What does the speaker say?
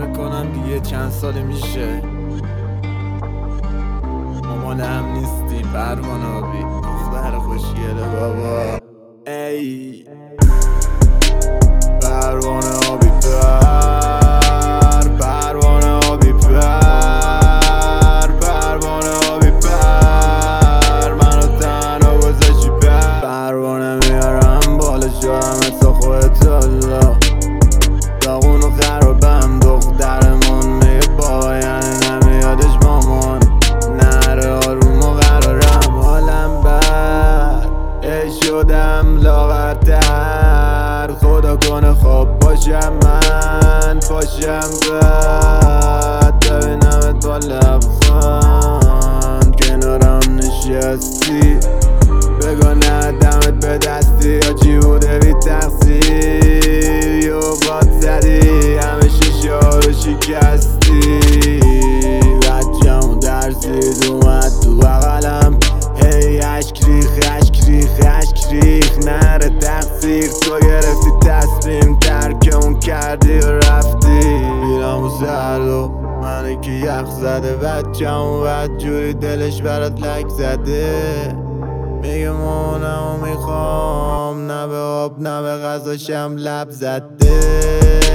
فکر کنم دیگه چند سال میشه مامان هم نیستی پروانه آبی دختر خوشگله بابا ای پروانه آبی پروانه آبی پروانه آبی منو تنها گذاشتی پروانه میارم بالا شدم تا خودت الله داغون و خرابم دخترمون میگه بابا یعنی نمیادش مامان نره آروم و قرارم حالم بد ای شدم لاغرتر خدا کنه خواب باشم من پاشم بد ببینمت با لبخند کنارم نشستی بگو نه دمت به دستی یا چی بوده بی تقصیر یو باد زدی همه شیشه رو شکستی بچه‌مو درسید اومد تو بغلم هی اشک ریخ نره تقصیر تو گرفتی تصمیم ترکمون کردی و رفتی میرم و سرد و منی که یخ زده بچه‌مو بدجوری دلش برات لک زده میگه مامانمو میخوام نه به آب نه به غذاشم لب زده